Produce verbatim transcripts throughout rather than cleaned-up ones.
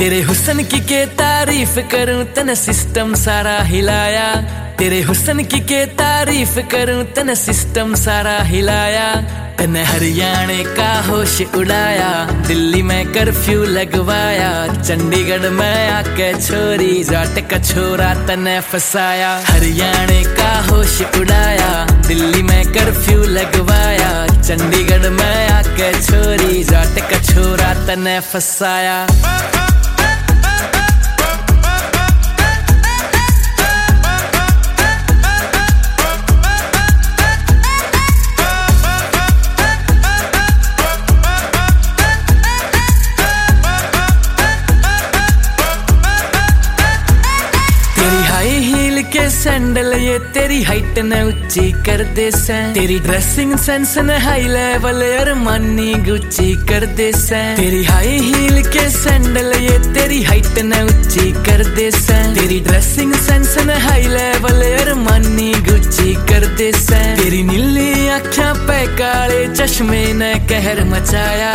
तेरे हुस्न की के तारीफ करूं तने सिस्टम सारा हिलाया। तेरे हुस्न की के तारीफ करूं तने सिस्टम सारा हिलाया। तने हरियाणे का होश उड़ाया, दिल्ली में कर्फ्यू लगवाया। चंडीगढ़ में आके छोरी जाट का छोरा तने फसाया। हरियाणे का होश उड़ाया, दिल्ली में कर्फ्यू लगवाया। चंडीगढ़ में आके छोरी जाट का छोरा तने फसाया। के सैंडल ये तेरी हाइट ने ऊंची कर दे सैं। तेरी ड्रेसिंग सेंस ने हाई लेवल अरमानी गुच्ची कर दे सैं। तेरी हाई हील के सैंडल ये तेरी हाइट ने ऊंची कर दे सैं। तेरी ड्रेसिंग सेंस ने हाई लेवल अरमानी गुच्ची कर दे सैं। तेरी नीली आँखें पे काले चश्मे ने कहर मचाया।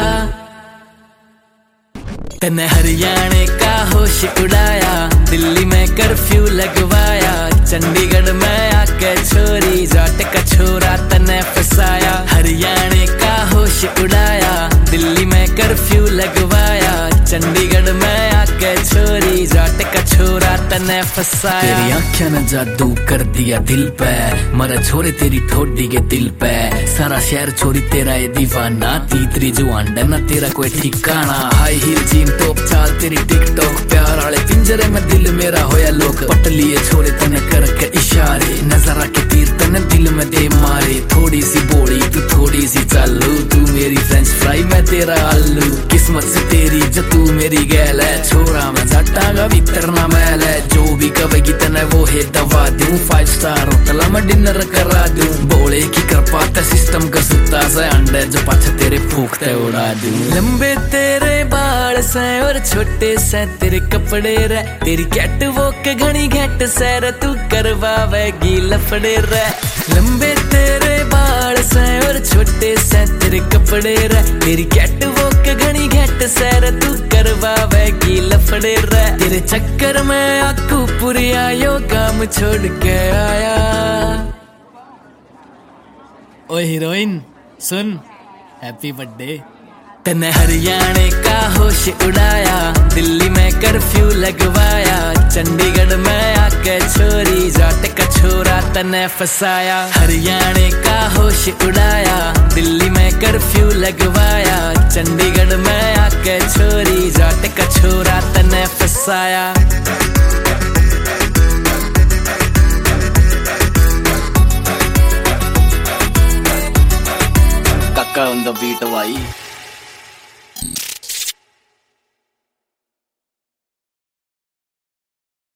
तने हरियाणे का होश उड़ाया, दिल्ली में कर्फ्यू लगवाया। चंडीगढ़ में आके छोरी जाट का छोरा तने फसाया। हरियाणे का होश उड़ाया, दिल्ली में कर्फ्यू लगवाया। चंडीगढ़ में आके छोरी जाट का छोरा तने फसाया। तेरी आँखें ने जादू कर दिया दिल पे, मरा छोरे तेरी ठोडी के दिल पे। सारा शहर छोरी तेरा ये दीवाना, तीतरी जुआन ना तेरा कोई ठिकाना। हाई हील जीन टॉप चाल तेरी टिकटॉक, प्यार वाले पिंजरे में दिल मेरा होया लोग। पट लिए छोरे तने करके इशारे, नजर आके तीर तने दिल में दे मारे। थोड़ी सी बोली तू थोड़ी सी चालू, तू मेरी फ्रेंच फ्राई मैं तेरा आलू। किस्मत से तेरी जो तू मेरी गैल है, छोरा मैं जाटा का भीतर ना मैल है। जो भी कवेगी तने वो है दवा दूं, फाइव स्टार होटल में डिनर करा दूं। बोले की कृपा ते सिस्टम का सुता से अंडे जो पाछे तेरे फूकते उड़ा दूं। लंबे तेरे बाल से और छोटे से तेरे कपड़े रे, तेरी कैट वॉक घनी घट सैर तू करवावेगी लफड़े रे। लंबे तेरे बाल से और छोटे से तेरे कपड़े रे, तेरी कैट वॉक घनी घट सैर तू करवावेगी लफड़े रे। तेरे चक्कर में आकू पुरिया यो काम छोड़ के आया। ओ हीरोइन सुन, हैप्पी बर्थडे। तने हरियाणे का होश उड़ाया, दिल्ली में कर्फ्यू लगवाया। चंडीगढ़ में आके छोरी जाट का छोरा तने फसाया। हरियाणे का होश उड़ाया, दिल्ली में कर्फ्यू लगवाया। चंडीगढ़ में आके छोरी जाट का छोरा तने फसाया। काका ऑन द बीट भाई।